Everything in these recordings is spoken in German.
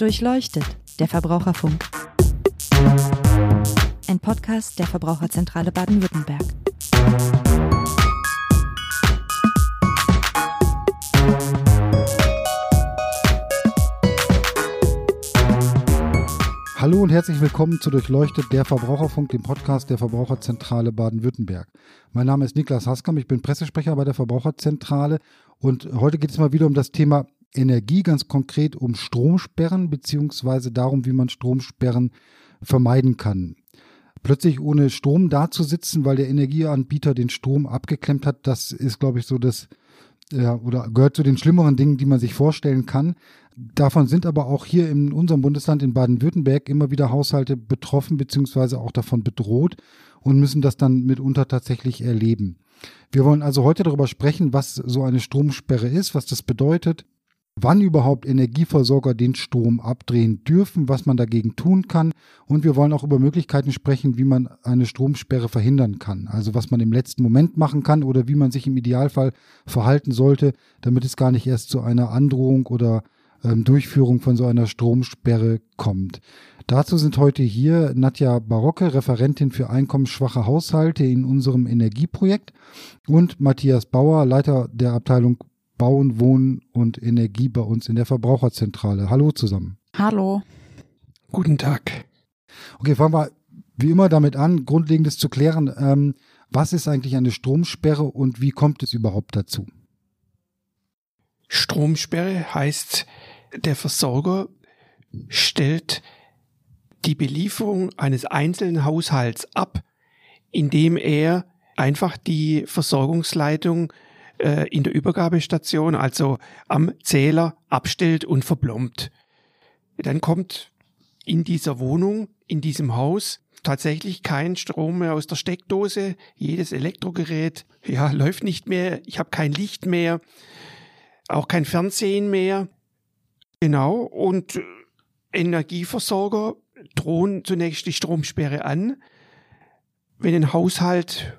Durchleuchtet, der Verbraucherfunk. Ein Podcast der Verbraucherzentrale Baden-Württemberg. Hallo und herzlich willkommen zu Durchleuchtet, der Verbraucherfunk, dem Podcast der Verbraucherzentrale Baden-Württemberg. Mein Name ist Niklas Haskam, ich bin Pressesprecher bei der Verbraucherzentrale und heute geht es mal wieder um das Thema Energie, ganz konkret um Stromsperren beziehungsweise darum, wie man Stromsperren vermeiden kann. Plötzlich ohne Strom dazusitzen, weil der Energieanbieter den Strom abgeklemmt hat, das ist, glaube ich, so das oder gehört zu den schlimmeren Dingen, die man sich vorstellen kann. Davon sind aber auch hier in unserem Bundesland in Baden-Württemberg immer wieder Haushalte betroffen beziehungsweise auch davon bedroht und müssen das dann mitunter tatsächlich erleben. Wir wollen also heute darüber sprechen, was so eine Stromsperre ist, was das bedeutet, wann überhaupt Energieversorger den Strom abdrehen dürfen, was man dagegen tun kann. Und wir wollen auch über Möglichkeiten sprechen, wie man eine Stromsperre verhindern kann. Also was man im letzten Moment machen kann oder wie man sich im Idealfall verhalten sollte, damit es gar nicht erst zu einer Androhung oder Durchführung von so einer Stromsperre kommt. Dazu sind heute hier Nadja Barocke, Referentin für einkommensschwache Haushalte in unserem Energieprojekt, und Matthias Bauer, Leiter der Abteilung Bauen, Wohnen und Energie bei uns in der Verbraucherzentrale. Hallo zusammen. Hallo. Guten Tag. Okay, fangen wir wie immer damit an, Grundlegendes zu klären. Was ist eigentlich eine Stromsperre und wie kommt es überhaupt dazu? Stromsperre heißt, der Versorger stellt die Belieferung eines einzelnen Haushalts ab, indem er einfach die Versorgungsleitung in der Übergabestation, also am Zähler, abstellt und verplombt. Dann kommt in dieser Wohnung, in diesem Haus, tatsächlich kein Strom mehr aus der Steckdose. Jedes Elektrogerät läuft nicht mehr. Ich habe kein Licht mehr, auch kein Fernsehen mehr. Genau, und Energieversorger drohen zunächst die Stromsperre an, wenn ein Haushalt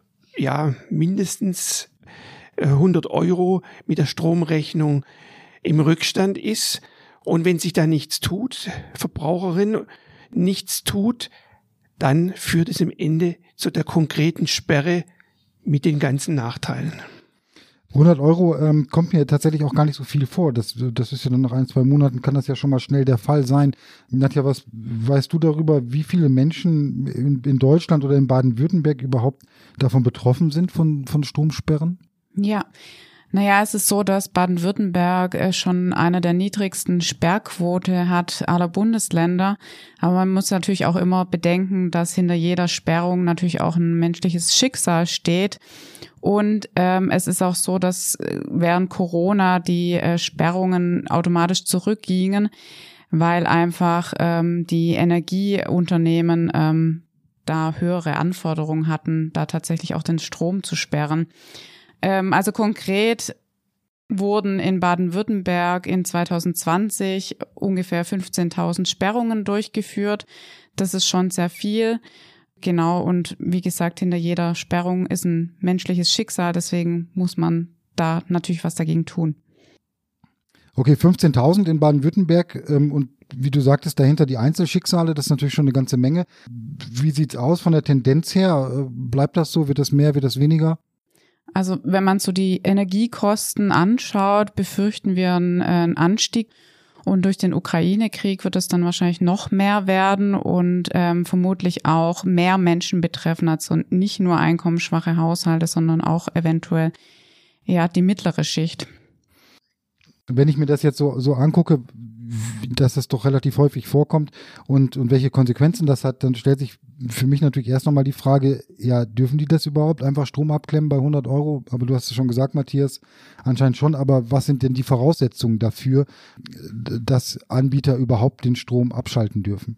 mindestens 100 € mit der Stromrechnung im Rückstand ist. Und wenn sich da nichts tut, Verbraucherin nichts tut, dann führt es am Ende zu der konkreten Sperre mit den ganzen Nachteilen. 100 € kommt mir tatsächlich auch gar nicht so viel vor. Das ist ja dann nach 1-2 Monaten, kann das ja schon mal schnell der Fall sein. Nadja, was weißt du darüber, wie viele Menschen in Deutschland oder in Baden-Württemberg überhaupt davon betroffen sind von Stromsperren? Ja, es ist so, dass Baden-Württemberg schon eine der niedrigsten Sperrquote hat aller Bundesländer. Aber man muss natürlich auch immer bedenken, dass hinter jeder Sperrung natürlich auch ein menschliches Schicksal steht. Und es ist auch so, dass während Corona die Sperrungen automatisch zurückgingen, weil einfach die Energieunternehmen da höhere Anforderungen hatten, da tatsächlich auch den Strom zu sperren. Also konkret wurden in Baden-Württemberg in 2020 ungefähr 15.000 Sperrungen durchgeführt. Das ist schon sehr viel. Genau, und wie gesagt, hinter jeder Sperrung ist ein menschliches Schicksal, deswegen muss man da natürlich was dagegen tun. Okay, 15.000 in Baden-Württemberg und wie du sagtest, dahinter die Einzelschicksale, das ist natürlich schon eine ganze Menge. Wie sieht's aus von der Tendenz her? Bleibt das so? Wird das mehr, wird das weniger? Also wenn man so die Energiekosten anschaut, befürchten wir einen Anstieg. Und durch den Ukraine-Krieg wird es dann wahrscheinlich noch mehr werden und vermutlich auch mehr Menschen betreffen, also nicht nur einkommensschwache Haushalte, sondern auch eventuell die mittlere Schicht. Wenn ich mir das jetzt so angucke, dass das doch relativ häufig vorkommt und welche Konsequenzen das hat, dann stellt sich für mich natürlich erst nochmal die Frage, dürfen die das überhaupt einfach Strom abklemmen bei 100 €? Aber du hast es schon gesagt, Matthias, anscheinend schon. Aber was sind denn die Voraussetzungen dafür, dass Anbieter überhaupt den Strom abschalten dürfen?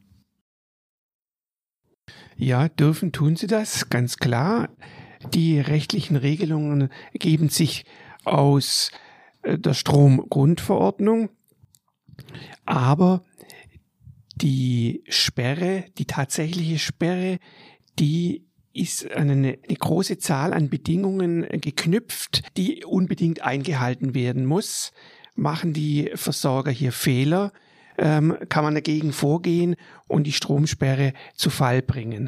Ja, tun sie das, ganz klar. Die rechtlichen Regelungen ergeben sich aus der Stromgrundverordnung, aber die Sperre, die tatsächliche Sperre, die ist an eine große Zahl an Bedingungen geknüpft, die unbedingt eingehalten werden muss. Machen die Versorger hier Fehler, kann man dagegen vorgehen und die Stromsperre zu Fall bringen.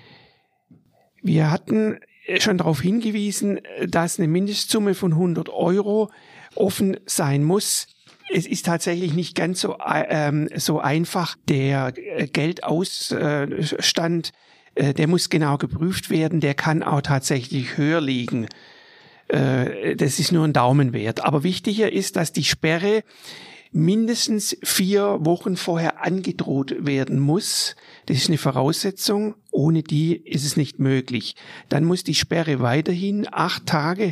Wir hatten schon darauf hingewiesen, dass eine Mindestsumme von 100 € offen sein muss. Es ist tatsächlich nicht ganz so einfach. Der Geldausstand, der muss genau geprüft werden. Der kann auch tatsächlich höher liegen. Das ist nur ein Daumenwert. Aber wichtiger ist, dass die Sperre mindestens 4 Wochen vorher angedroht werden muss. Das ist eine Voraussetzung. Ohne die ist es nicht möglich. Dann muss die Sperre weiterhin 8 Tage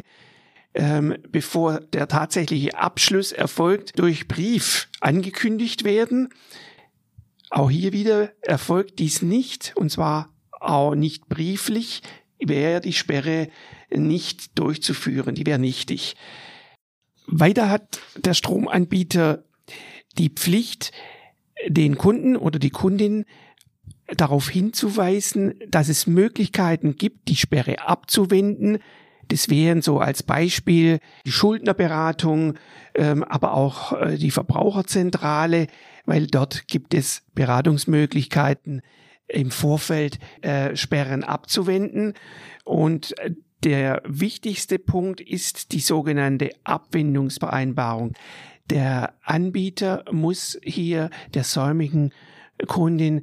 bevor der tatsächliche Abschluss erfolgt, durch Brief angekündigt werden. Auch hier wieder erfolgt dies nicht, und zwar auch nicht brieflich, wäre die Sperre nicht durchzuführen, die wäre nichtig. Weiter hat der Stromanbieter die Pflicht, den Kunden oder die Kundin darauf hinzuweisen, dass es Möglichkeiten gibt, die Sperre abzuwenden. Das wären so als Beispiel die Schuldnerberatung, aber auch die Verbraucherzentrale, weil dort gibt es Beratungsmöglichkeiten im Vorfeld Sperren abzuwenden. Und der wichtigste Punkt ist die sogenannte Abwendungsvereinbarung. Der Anbieter muss hier der säumigen Kundin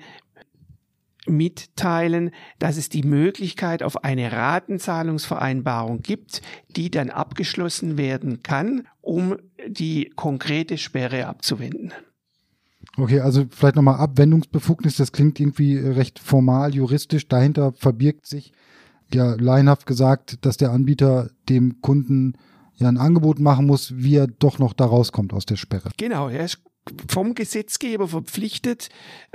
mitteilen, dass es die Möglichkeit auf eine Ratenzahlungsvereinbarung gibt, die dann abgeschlossen werden kann, um die konkrete Sperre abzuwenden. Okay, also vielleicht nochmal Abwendungsbefugnis, das klingt irgendwie recht formal, juristisch. Dahinter verbirgt sich, ja laienhaft gesagt, dass der Anbieter dem Kunden ja ein Angebot machen muss, wie er doch noch da rauskommt aus der Sperre. Genau, er ist vom Gesetzgeber verpflichtet,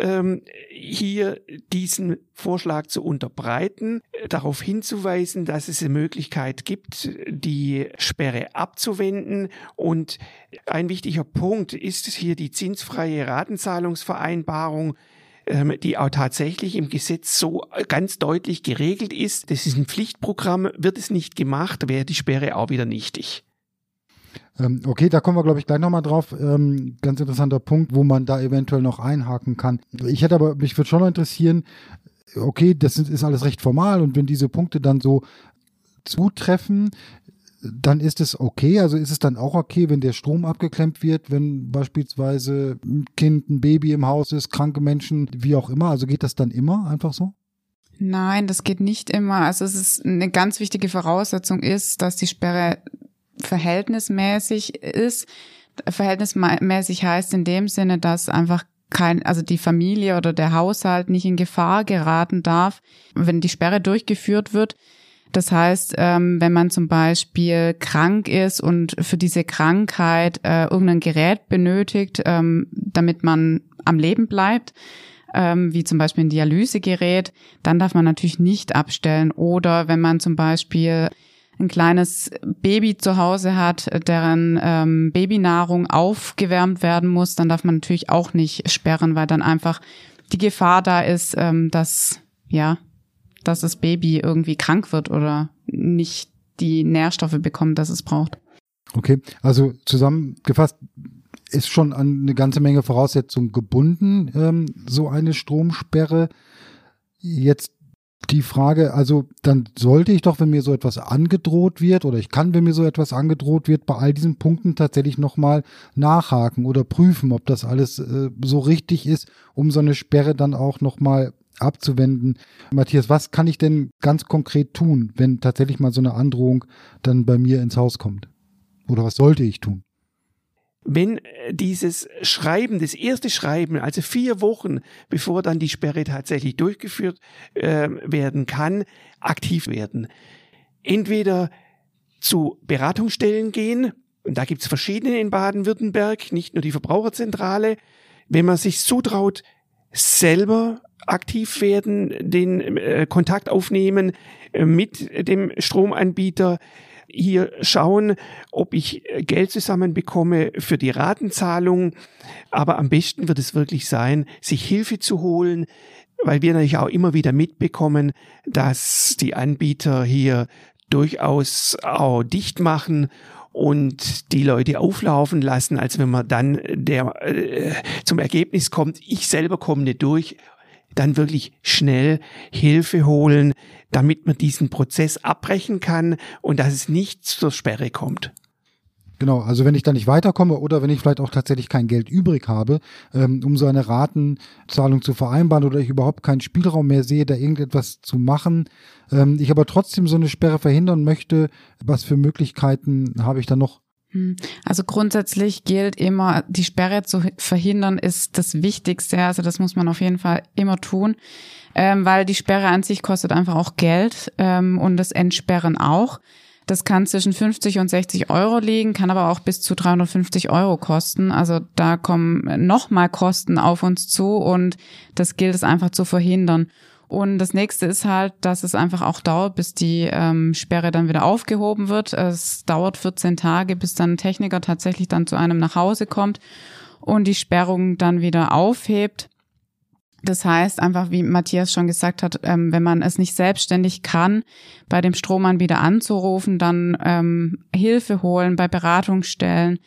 hier diesen Vorschlag zu unterbreiten, darauf hinzuweisen, dass es eine Möglichkeit gibt, die Sperre abzuwenden. Und ein wichtiger Punkt ist hier die zinsfreie Ratenzahlungsvereinbarung, die auch tatsächlich im Gesetz so ganz deutlich geregelt ist. Das ist ein Pflichtprogramm, wird es nicht gemacht, wäre die Sperre auch wieder nichtig. Okay, da kommen wir, glaube ich, gleich nochmal drauf. Ganz interessanter Punkt, wo man da eventuell noch einhaken kann. Mich würde schon noch interessieren, okay, das ist alles recht formal, und wenn diese Punkte dann so zutreffen, dann ist es okay. Also ist es dann auch okay, wenn der Strom abgeklemmt wird, wenn beispielsweise ein Kind, ein Baby im Haus ist, kranke Menschen, wie auch immer. Also geht das dann immer einfach so? Nein, das geht nicht immer. Also es ist eine ganz wichtige Voraussetzung ist, dass die Sperre verhältnismäßig ist. Verhältnismäßig heißt in dem Sinne, dass einfach also die Familie oder der Haushalt nicht in Gefahr geraten darf, wenn die Sperre durchgeführt wird. Das heißt, wenn man zum Beispiel krank ist und für diese Krankheit irgendein Gerät benötigt, damit man am Leben bleibt, wie zum Beispiel ein Dialysegerät, dann darf man natürlich nicht abstellen. Oder wenn man zum Beispiel ein kleines Baby zu Hause hat, deren Babynahrung aufgewärmt werden muss, dann darf man natürlich auch nicht sperren, weil dann einfach die Gefahr da ist, dass das Baby irgendwie krank wird oder nicht die Nährstoffe bekommt, dass es braucht. Okay, also zusammengefasst ist schon an eine ganze Menge Voraussetzungen gebunden, so eine Stromsperre. Jetzt die Frage, also dann sollte ich doch, wenn mir so etwas angedroht wird, oder ich kann, wenn mir so etwas angedroht wird, bei all diesen Punkten tatsächlich nochmal nachhaken oder prüfen, ob das alles so richtig ist, um so eine Sperre dann auch nochmal abzuwenden. Matthias, was kann ich denn ganz konkret tun, wenn tatsächlich mal so eine Androhung dann bei mir ins Haus kommt? Oder was sollte ich tun? Wenn dieses Schreiben, das erste Schreiben, also 4 Wochen, bevor dann die Sperre tatsächlich durchgeführt werden kann, aktiv werden. Entweder zu Beratungsstellen gehen, und da gibt es verschiedene in Baden-Württemberg, nicht nur die Verbraucherzentrale. Wenn man sich zutraut, selber aktiv werden, den Kontakt aufnehmen mit dem Stromanbieter, hier schauen, ob ich Geld zusammenbekomme für die Ratenzahlung. Aber am besten wird es wirklich sein, sich Hilfe zu holen, weil wir natürlich auch immer wieder mitbekommen, dass die Anbieter hier durchaus auch dicht machen und die Leute auflaufen lassen, als wenn man dann zum Ergebnis kommt, ich selber komme nicht durch, dann wirklich schnell Hilfe holen, damit man diesen Prozess abbrechen kann und dass es nicht zur Sperre kommt. Genau, also wenn ich da nicht weiterkomme oder wenn ich vielleicht auch tatsächlich kein Geld übrig habe, um so eine Ratenzahlung zu vereinbaren oder ich überhaupt keinen Spielraum mehr sehe, da irgendetwas zu machen, ich aber trotzdem so eine Sperre verhindern möchte, was für Möglichkeiten habe ich da noch? Also grundsätzlich gilt immer, die Sperre zu verhindern ist das Wichtigste, also das muss man auf jeden Fall immer tun, weil die Sperre an sich kostet einfach auch Geld und das Entsperren auch. Das kann zwischen 50 und 60 Euro liegen, kann aber auch bis zu 350 Euro kosten. Also da kommen nochmal Kosten auf uns zu und das gilt es einfach zu verhindern. Und das nächste ist halt, dass es einfach auch dauert, bis die Sperre dann wieder aufgehoben wird. Es dauert 14 Tage, bis dann ein Techniker tatsächlich dann zu einem nach Hause kommt und die Sperrung dann wieder aufhebt. Das heißt einfach, wie Matthias schon gesagt hat, wenn man es nicht selbstständig kann, bei dem Stromanbieter anzurufen, dann Hilfe holen bei Beratungsstellen,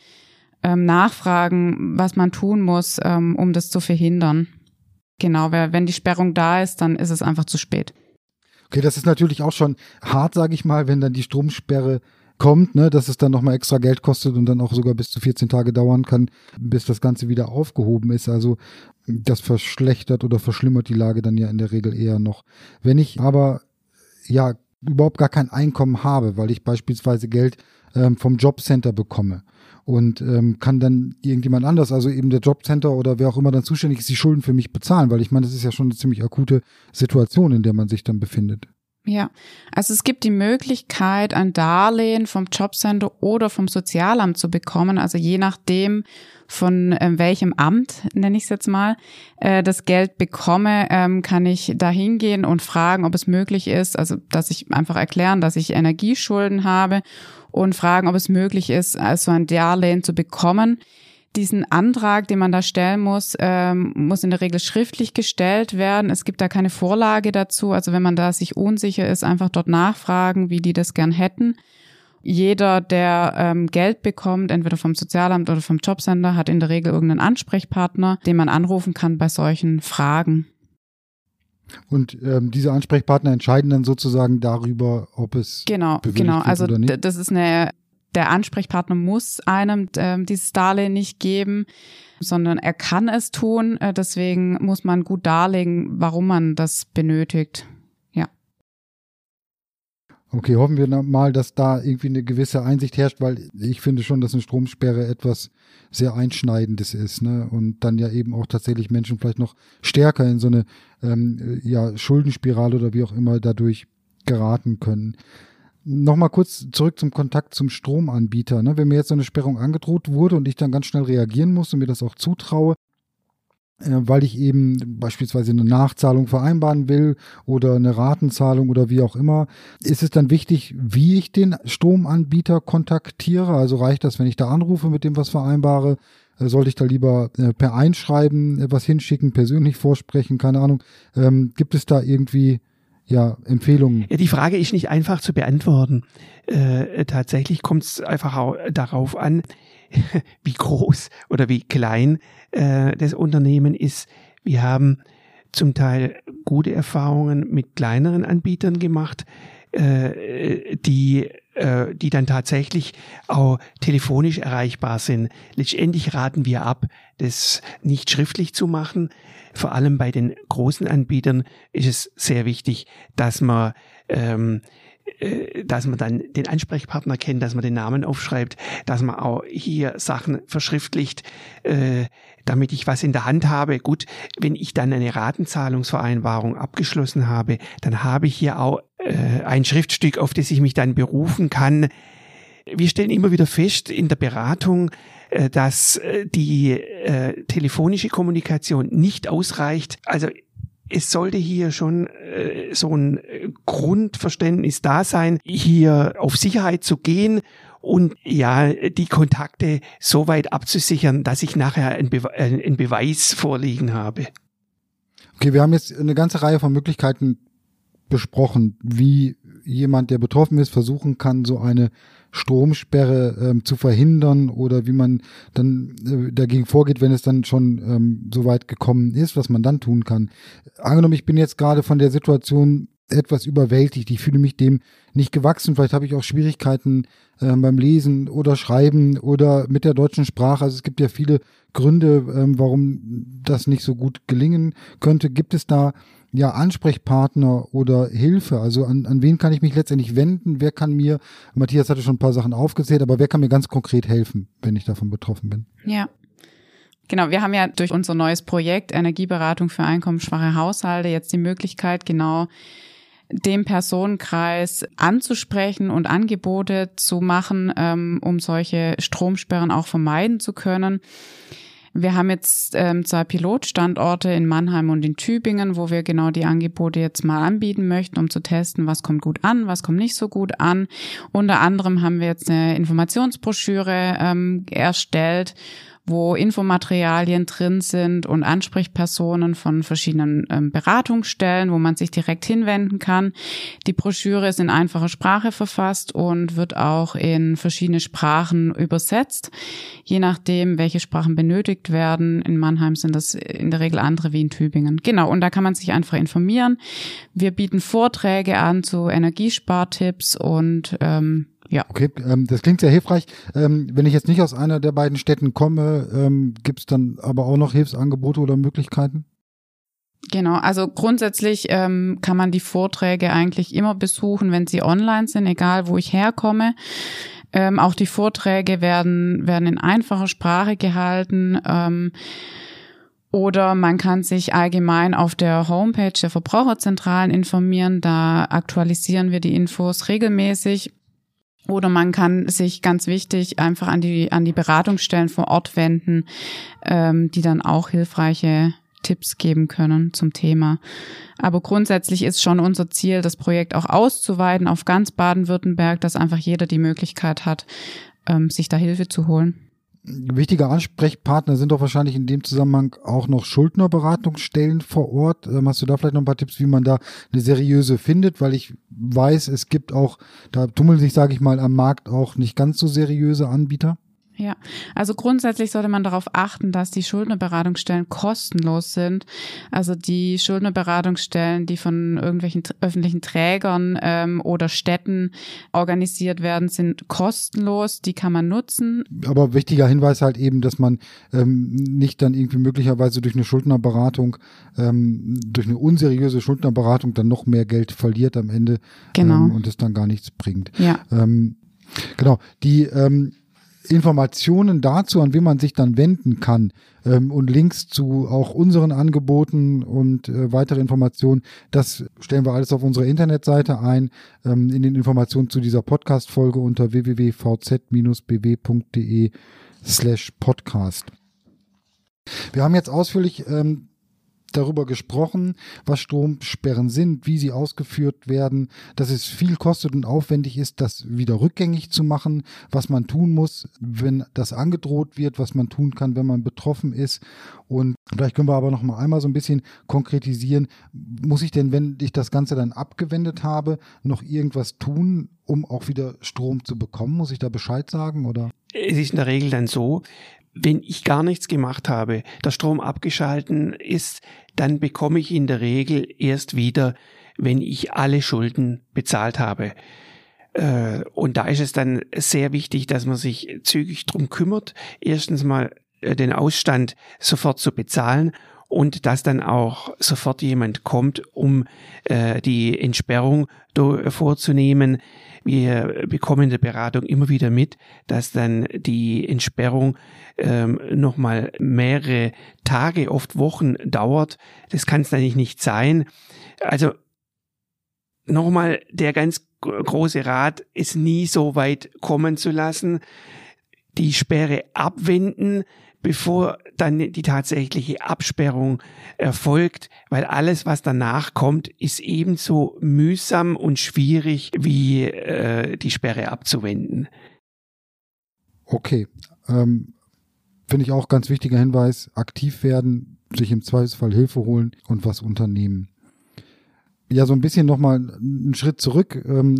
nachfragen, was man tun muss, um das zu verhindern. Genau, wenn die Sperrung da ist, dann ist es einfach zu spät. Okay, das ist natürlich auch schon hart, sage ich mal, wenn dann die Stromsperre kommt, ne, dass es dann nochmal extra Geld kostet und dann auch sogar bis zu 14 Tage dauern kann, bis das Ganze wieder aufgehoben ist. Also das verschlechtert oder verschlimmert die Lage dann ja in der Regel eher noch. Wenn ich aber ja überhaupt gar kein Einkommen habe, weil ich beispielsweise Geld vom Jobcenter bekomme und kann dann irgendjemand anders, also eben der Jobcenter oder wer auch immer dann zuständig ist, die Schulden für mich bezahlen, weil ich meine, das ist ja schon eine ziemlich akute Situation, in der man sich dann befindet. Ja, also es gibt die Möglichkeit, ein Darlehen vom Jobcenter oder vom Sozialamt zu bekommen, also je nachdem von welchem Amt, nenne ich es jetzt mal, das Geld bekomme, kann ich da hingehen und fragen, ob es möglich ist, also dass ich einfach erklären, dass ich Energieschulden habe und fragen, ob es möglich ist, also ein Darlehen zu bekommen. Diesen Antrag, den man da stellen muss in der Regel schriftlich gestellt werden. Es gibt da keine Vorlage dazu. Also wenn man da sich unsicher ist, einfach dort nachfragen, wie die das gern hätten. Jeder, der Geld bekommt, entweder vom Sozialamt oder vom Jobcenter, hat in der Regel irgendeinen Ansprechpartner, den man anrufen kann bei solchen Fragen. Und diese Ansprechpartner entscheiden dann sozusagen darüber, ob es bewilligt wird also oder nicht? Das ist der Ansprechpartner muss einem dieses Darlehen nicht geben, sondern er kann es tun. Deswegen muss man gut darlegen, warum man das benötigt. Ja. Okay, hoffen wir mal, dass da irgendwie eine gewisse Einsicht herrscht, weil ich finde schon, dass eine Stromsperre etwas sehr Einschneidendes ist, ne? Und dann ja eben auch tatsächlich Menschen vielleicht noch stärker in so eine Schuldenspirale oder wie auch immer dadurch geraten können. Nochmal kurz zurück zum Kontakt zum Stromanbieter. Ne? Wenn mir jetzt so eine Sperrung angedroht wurde und ich dann ganz schnell reagieren muss und mir das auch zutraue, weil ich eben beispielsweise eine Nachzahlung vereinbaren will oder eine Ratenzahlung oder wie auch immer, ist es dann wichtig, wie ich den Stromanbieter kontaktiere? Also reicht das, wenn ich da anrufe, mit dem was vereinbare? Sollte ich da lieber per Einschreiben was hinschicken, persönlich vorsprechen, keine Ahnung. Gibt es da irgendwie Empfehlungen? Ja, die Frage ist nicht einfach zu beantworten. Tatsächlich kommt es einfach auch darauf an, wie groß oder wie klein das Unternehmen ist. Wir haben zum Teil gute Erfahrungen mit kleineren Anbietern gemacht, die dann tatsächlich auch telefonisch erreichbar sind. Letztendlich raten wir ab, das nicht schriftlich zu machen. Vor allem bei den großen Anbietern ist es sehr wichtig, dass man dann den Ansprechpartner kennt, dass man den Namen aufschreibt, dass man auch hier Sachen verschriftlicht, damit ich was in der Hand habe. Gut, wenn ich dann eine Ratenzahlungsvereinbarung abgeschlossen habe, dann habe ich hier auch ein Schriftstück, auf das ich mich dann berufen kann. Wir stellen immer wieder fest in der Beratung, dass die telefonische Kommunikation nicht ausreicht. Also es sollte hier schon so ein Grundverständnis da sein, hier auf Sicherheit zu gehen und die Kontakte so weit abzusichern, dass ich nachher einen Beweis vorliegen habe. Okay, wir haben jetzt eine ganze Reihe von Möglichkeiten besprochen, wie jemand, der betroffen ist, versuchen kann, so eine Stromsperre zu verhindern oder wie man dann dagegen vorgeht, wenn es dann schon so weit gekommen ist, was man dann tun kann. Angenommen, ich bin jetzt gerade von der Situation etwas überwältigt. Ich fühle mich dem nicht gewachsen. Vielleicht habe ich auch Schwierigkeiten beim Lesen oder Schreiben oder mit der deutschen Sprache. Also es gibt ja viele Gründe, warum das nicht so gut gelingen könnte. Gibt es da ja Ansprechpartner oder Hilfe? Also an wen kann ich mich letztendlich wenden? Wer kann mir, Matthias hatte schon ein paar Sachen aufgezählt, aber wer kann mir ganz konkret helfen, wenn ich davon betroffen bin? Ja. Genau, wir haben ja durch unser neues Projekt Energieberatung für einkommensschwache Haushalte jetzt die Möglichkeit, genau dem Personenkreis anzusprechen und Angebote zu machen, um solche Stromsperren auch vermeiden zu können. Wir haben jetzt 2 Pilotstandorte in Mannheim und in Tübingen, wo wir genau die Angebote jetzt mal anbieten möchten, um zu testen, was kommt gut an, was kommt nicht so gut an. Unter anderem haben wir jetzt eine Informationsbroschüre erstellt, wo Infomaterialien drin sind und Ansprechpersonen von verschiedenen Beratungsstellen, wo man sich direkt hinwenden kann. Die Broschüre ist in einfacher Sprache verfasst und wird auch in verschiedene Sprachen übersetzt, je nachdem, welche Sprachen benötigt werden. In Mannheim sind das in der Regel andere wie in Tübingen. Genau, und da kann man sich einfach informieren. Wir bieten Vorträge an zu Energiespartipps und ja. Okay, das klingt sehr hilfreich. Wenn ich jetzt nicht aus einer der beiden Städten komme, gibt es dann aber auch noch Hilfsangebote oder Möglichkeiten? Genau, also grundsätzlich kann man die Vorträge eigentlich immer besuchen, wenn sie online sind, egal wo ich herkomme. Auch die Vorträge werden in einfacher Sprache gehalten. Oder man kann sich allgemein auf der Homepage der Verbraucherzentralen informieren. Da aktualisieren wir die Infos regelmäßig. Oder man kann sich, ganz wichtig, einfach an die Beratungsstellen vor Ort wenden, die dann auch hilfreiche Tipps geben können zum Thema. Aber grundsätzlich ist schon unser Ziel, das Projekt auch auszuweiten auf ganz Baden-Württemberg, dass einfach jeder die Möglichkeit hat, sich da Hilfe zu holen. Wichtiger Ansprechpartner sind doch wahrscheinlich in dem Zusammenhang auch noch Schuldnerberatungsstellen vor Ort. Hast du da vielleicht noch ein paar Tipps, wie man da eine seriöse findet? Weil ich weiß, es gibt auch, da tummeln sich, sage ich mal, am Markt auch nicht ganz so seriöse Anbieter. Ja, also grundsätzlich sollte man darauf achten, dass die Schuldnerberatungsstellen kostenlos sind. Also die Schuldnerberatungsstellen, die von irgendwelchen öffentlichen Trägern oder Städten organisiert werden, sind kostenlos. Die kann man nutzen. Aber wichtiger Hinweis halt eben, dass man nicht dann irgendwie möglicherweise durch eine Schuldnerberatung, durch eine unseriöse Schuldnerberatung dann noch mehr Geld verliert am Ende. Genau. Und es dann gar nichts bringt. Ja. Genau. Die Informationen dazu, an wen man sich dann wenden kann und Links zu auch unseren Angeboten und weitere Informationen, das stellen wir alles auf unserer Internetseite ein, in den Informationen zu dieser Podcast-Folge unter www.vz-bw.de/podcast. Wir haben jetzt ausführlich darüber gesprochen, was Stromsperren sind, wie sie ausgeführt werden, dass es viel kostet und aufwendig ist, das wieder rückgängig zu machen, was man tun muss, wenn das angedroht wird, was man tun kann, wenn man betroffen ist. Und vielleicht können wir aber noch mal einmal so ein bisschen konkretisieren, muss ich denn, wenn ich das Ganze dann abgewendet habe, noch irgendwas tun, um auch wieder Strom zu bekommen? Muss ich da Bescheid sagen, oder? Es ist in der Regel dann so, wenn ich gar nichts gemacht habe, der Strom abgeschalten ist, dann bekomme ich in der Regel erst wieder, wenn ich alle Schulden bezahlt habe. Und da ist es dann sehr wichtig, dass man sich zügig drum kümmert, erstens mal den Ausstand sofort zu bezahlen und dass dann auch sofort jemand kommt, um die Entsperrung vorzunehmen. Wir bekommen in der Beratung immer wieder mit, dass dann die Entsperrung nochmal mehrere Tage, oft Wochen dauert. Das kann es eigentlich nicht sein. Also nochmal der ganz große Rat, es nie so weit kommen zu lassen, die Sperre abwenden, bevor dann die tatsächliche Absperrung erfolgt, weil alles, was danach kommt, ist ebenso mühsam und schwierig wie die Sperre abzuwenden. Okay, finde ich auch ganz wichtiger Hinweis, aktiv werden, sich im Zweifelsfall Hilfe holen und was unternehmen. Ja, so ein bisschen nochmal einen Schritt zurück.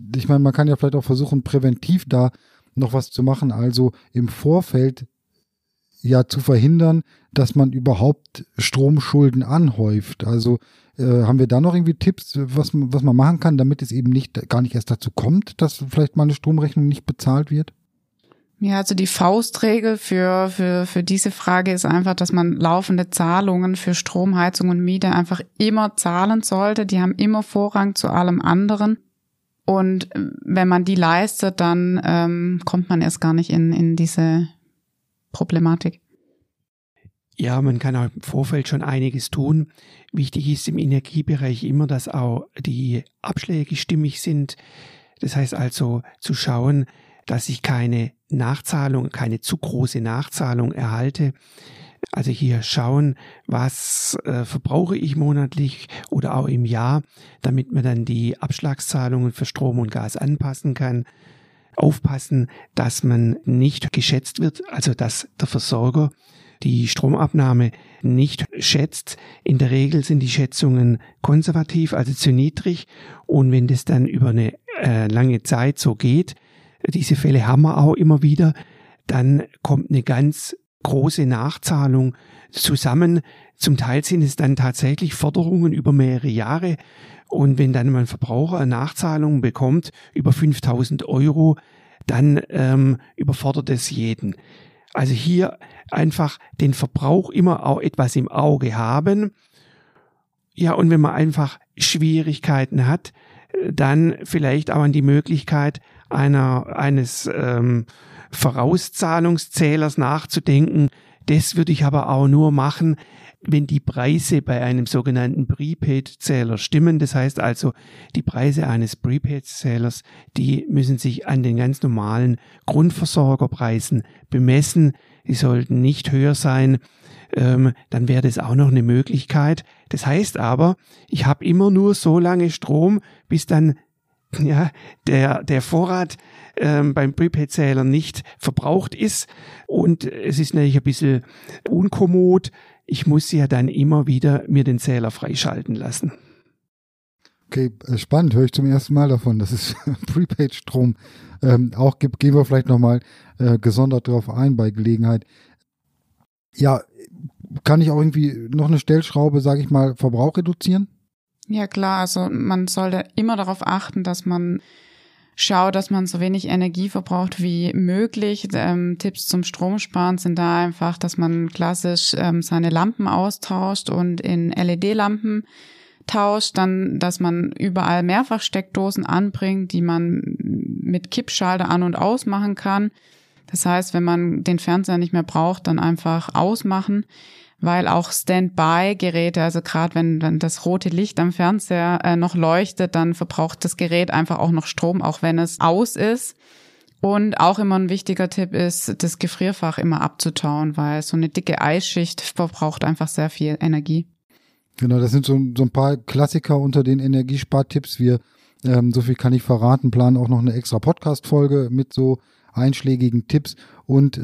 ich meine, man kann ja vielleicht auch versuchen, präventiv da noch was zu machen, also im Vorfeld ja zu verhindern, dass man überhaupt Stromschulden anhäuft. Also haben wir da noch irgendwie Tipps, was man machen kann, damit es eben gar nicht erst dazu kommt, dass vielleicht mal eine Stromrechnung nicht bezahlt wird? Ja, also die Faustregel für diese Frage ist einfach, dass man laufende Zahlungen für Strom, Heizung und Miete einfach immer zahlen sollte. Die haben immer Vorrang zu allem anderen. Und wenn man die leistet, dann kommt man erst gar nicht in diese Problematik. Ja, man kann auch im Vorfeld schon einiges tun. Wichtig ist im Energiebereich immer, dass auch die Abschläge stimmig sind. Das heißt also zu schauen, dass ich keine zu große Nachzahlung erhalte. Also hier schauen, was verbrauche ich monatlich oder auch im Jahr, damit man dann die Abschlagszahlungen für Strom und Gas anpassen kann. Aufpassen, dass man nicht geschätzt wird, also dass der Versorger die Stromabnahme nicht schätzt. In der Regel sind die Schätzungen konservativ, also zu niedrig. Und wenn das dann über eine lange Zeit so geht, diese Fälle haben wir auch immer wieder, dann kommt eine ganz große Nachzahlung zusammen. Zum Teil sind es dann tatsächlich Forderungen über mehrere Jahre. Und wenn dann ein Verbraucher eine Nachzahlung bekommt über 5.000 €, dann überfordert es jeden. Also hier einfach den Verbrauch immer auch etwas im Auge haben. Ja, und wenn man einfach Schwierigkeiten hat, dann vielleicht auch an die Möglichkeit eines Vorauszahlungszählers nachzudenken. Das würde ich aber auch nur machen, wenn die Preise bei einem sogenannten Prepaid-Zähler stimmen. Das heißt also, die Preise eines Prepaid-Zählers, die müssen sich an den ganz normalen Grundversorgerpreisen bemessen. Die sollten nicht höher sein. Dann wäre das auch noch eine Möglichkeit. Das heißt aber, ich habe immer nur so lange Strom, bis dann der Vorrat beim Prepaid-Zähler nicht verbraucht ist. Und es ist natürlich ein bisschen unkommod. Ich muss ja dann immer wieder mir den Zähler freischalten lassen. Okay, spannend, höre ich zum ersten Mal davon, dass es Prepaid-Strom auch gibt. Gehen wir vielleicht nochmal gesondert drauf ein bei Gelegenheit. Ja, kann ich auch irgendwie noch eine Stellschraube, sage ich mal, Verbrauch reduzieren? Ja klar, also man sollte immer darauf achten, dass man schaut, dass man so wenig Energie verbraucht wie möglich. Tipps zum Stromsparen sind da einfach, dass man klassisch seine Lampen austauscht und in LED-Lampen tauscht, dann, dass man überall Mehrfachsteckdosen anbringt, die man mit Kippschalter an- und ausmachen kann. Das heißt, wenn man den Fernseher nicht mehr braucht, dann einfach ausmachen, weil auch Standby-Geräte, also gerade wenn das rote Licht am Fernseher noch leuchtet, dann verbraucht das Gerät einfach auch noch Strom, auch wenn es aus ist. Und auch immer ein wichtiger Tipp ist, das Gefrierfach immer abzutauen, weil so eine dicke Eisschicht verbraucht einfach sehr viel Energie. Genau, das sind so ein paar Klassiker unter den Energiespartipps. Wir, so viel kann ich verraten, planen auch noch eine extra Podcast-Folge mit so einschlägigen Tipps. Und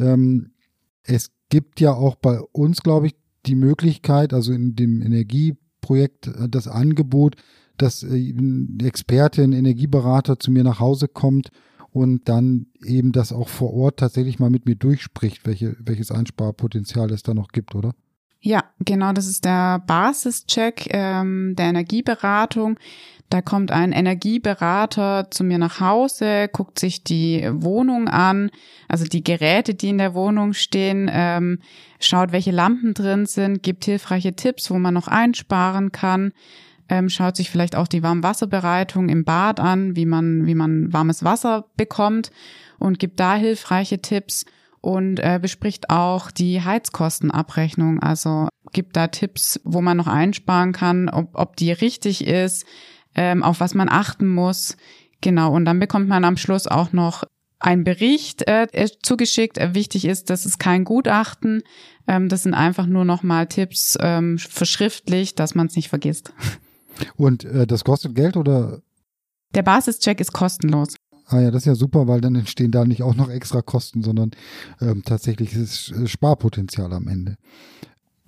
es gibt ja auch bei uns, glaube ich, die Möglichkeit, also in dem Energieprojekt, das Angebot, dass ein Experte, ein Energieberater zu mir nach Hause kommt und dann eben das auch vor Ort tatsächlich mal mit mir durchspricht, welches Einsparpotenzial es da noch gibt, oder? Ja, genau, das ist der Basischeck der Energieberatung. Da kommt ein Energieberater zu mir nach Hause, guckt sich die Wohnung an, also die Geräte, die in der Wohnung stehen, schaut, welche Lampen drin sind, gibt hilfreiche Tipps, wo man noch einsparen kann, schaut sich vielleicht auch die Warmwasserbereitung im Bad an, wie man warmes Wasser bekommt und gibt da hilfreiche Tipps. Und bespricht auch die Heizkostenabrechnung, also gibt da Tipps, wo man noch einsparen kann, ob die richtig ist, auf was man achten muss. Genau, und dann bekommt man am Schluss auch noch einen Bericht zugeschickt. Wichtig ist, das ist kein Gutachten, das sind einfach nur noch mal Tipps verschriftlicht, dass man es nicht vergisst. Und das kostet Geld, oder? Der Basischeck ist kostenlos. Ah ja, das ist ja super, weil dann entstehen da nicht auch noch extra Kosten, sondern tatsächlich ist es Sparpotenzial am Ende.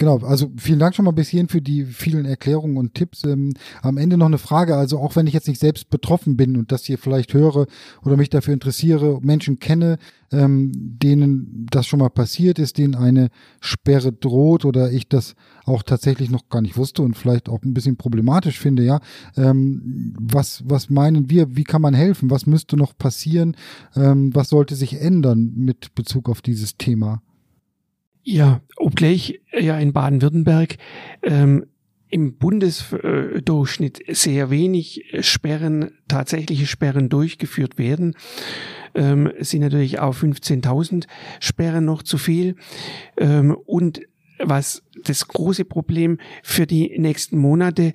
Genau, also vielen Dank schon mal bis hierhin für die vielen Erklärungen und Tipps. Am Ende noch eine Frage, also auch wenn ich jetzt nicht selbst betroffen bin und das hier vielleicht höre oder mich dafür interessiere, Menschen kenne, denen das schon mal passiert ist, denen eine Sperre droht oder ich das auch tatsächlich noch gar nicht wusste und vielleicht auch ein bisschen problematisch finde, ja. Was meinen wir, wie kann man helfen? Was müsste noch passieren? Was sollte sich ändern mit Bezug auf dieses Thema? Ja, obgleich ja in Baden-Württemberg im Bundesdurchschnitt sehr wenig tatsächliche Sperren durchgeführt werden, sind natürlich auch 15.000 Sperren noch zu viel. Und was das große Problem für die nächsten Monate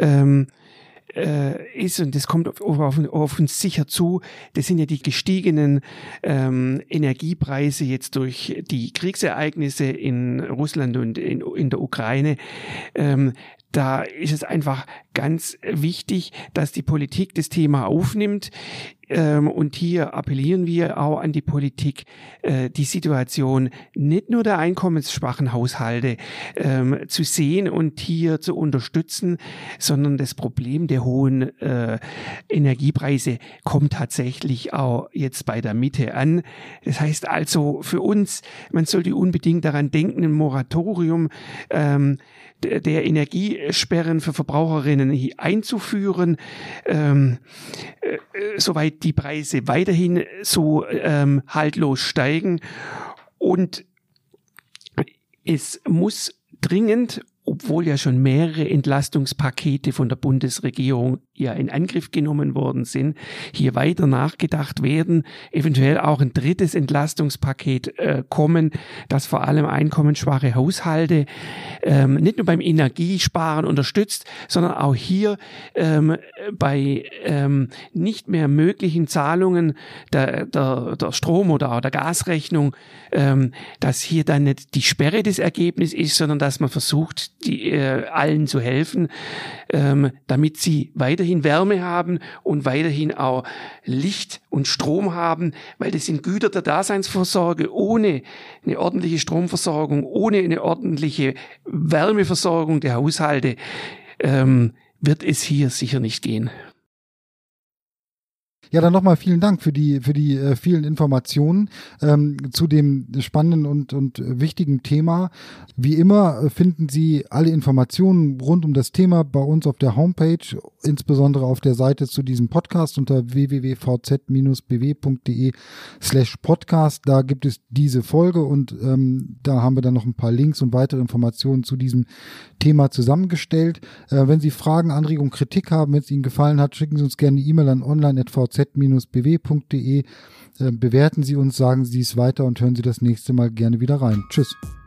ist, und das kommt auf uns sicher zu, das sind ja die gestiegenen Energiepreise jetzt durch die Kriegsereignisse in Russland und in der Ukraine. Da ist es einfach ganz wichtig, dass die Politik das Thema aufnimmt. Und hier appellieren wir auch an die Politik, die Situation nicht nur der einkommensschwachen Haushalte zu sehen und hier zu unterstützen, sondern das Problem der hohen Energiepreise kommt tatsächlich auch jetzt bei der Mitte an. Das heißt also für uns, man sollte unbedingt daran denken, ein Moratorium der Energiesperren für Verbraucherinnen einzuführen, soweit die Preise weiterhin so haltlos steigen. Und es muss dringend, obwohl ja schon mehrere Entlastungspakete von der Bundesregierung ja in Angriff genommen worden sind, hier weiter nachgedacht werden, eventuell auch ein drittes Entlastungspaket kommen, das vor allem einkommensschwache Haushalte nicht nur beim Energiesparen unterstützt, sondern auch hier bei nicht mehr möglichen Zahlungen der Strom- oder auch der Gasrechnung, dass hier dann nicht die Sperre das Ergebnis ist, sondern dass man versucht, allen zu helfen, damit sie weiterhin Wärme haben und weiterhin auch Licht und Strom haben, weil das sind Güter der Daseinsvorsorge. Ohne eine ordentliche Stromversorgung, ohne eine ordentliche Wärmeversorgung der Haushalte wird es hier sicher nicht gehen. Ja, dann nochmal vielen Dank für die vielen Informationen zu dem spannenden und wichtigen Thema. Wie immer finden Sie alle Informationen rund um das Thema bei uns auf der Homepage, insbesondere auf der Seite zu diesem Podcast unter www.vz-bw.de/podcast. Da gibt es diese Folge und da haben wir dann noch ein paar Links und weitere Informationen zu diesem Thema zusammengestellt. Wenn Sie Fragen, Anregungen, Kritik haben, wenn es Ihnen gefallen hat, schicken Sie uns gerne eine E-Mail an online@vz-bw.de. Bewerten Sie uns, sagen Sie es weiter und hören Sie das nächste Mal gerne wieder rein. Tschüss.